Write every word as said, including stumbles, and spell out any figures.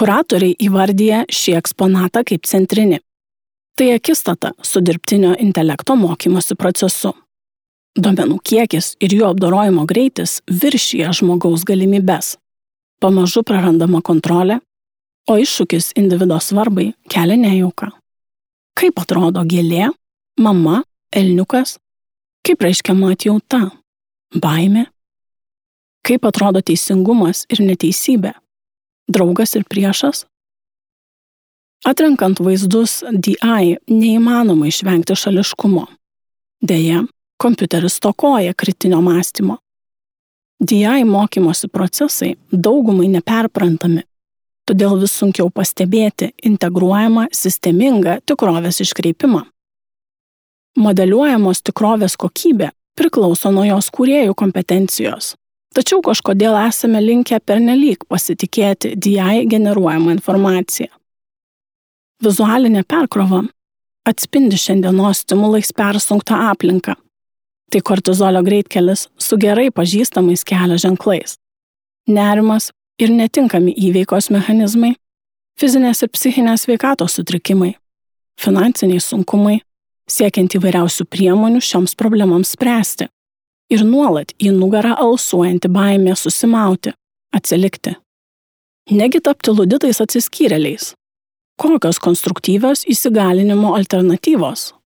Kuratoriai įvardyja šį eksponatą kaip centrinį. Tai akistata su dirbtinio intelekto mokymosi procesu. Duomenų kiekis ir jų apdorojimo greitis viršija žmogaus galimybes. Pamažu prarandama kontrolė, o iššūkis individo svarbai kelia nejauką. Kaip atrodo gėlė, mama, elniukas? Kaip reiškiama atjauta, baimė? Kaip atrodo teisingumas ir neteisybė, draugas ir priešas? Atrenkant vaizdus D I neįmanoma išvengti šališkumo. Deja, kompiuteris stokoja kritinio mąstymo. D I mokymosi procesai daugumai neperprantami, todėl vis sunkiau pastebėti integruojamą sistemingą tikrovės iškreipimą. Modeliuojamos tikrovės kokybė priklauso nuo jos kūrėjų kompetencijos, tačiau kažkodėl esame linkę pernelyg pasitikėti D I generuojamą informaciją. Vizualinė perkrova atspindi šiandienos stimulais persunktą aplinką. Tai kortizolio greitkelis su gerai pažįstamais kelio ženklais. Nerimas ir netinkami įveikos mechanizmai, fizinės ir psichinės sveikatos sutrikimai, finansiniai sunkumai, siekiant įvairiausių priemonių šioms problemams spręsti ir nuolat į nugarą alsuojanti baimė susimauti, atsilikti. Negi tapti luditais atsiskyrėliais. Kokios konstruktyvios įsigalinimo alternatyvos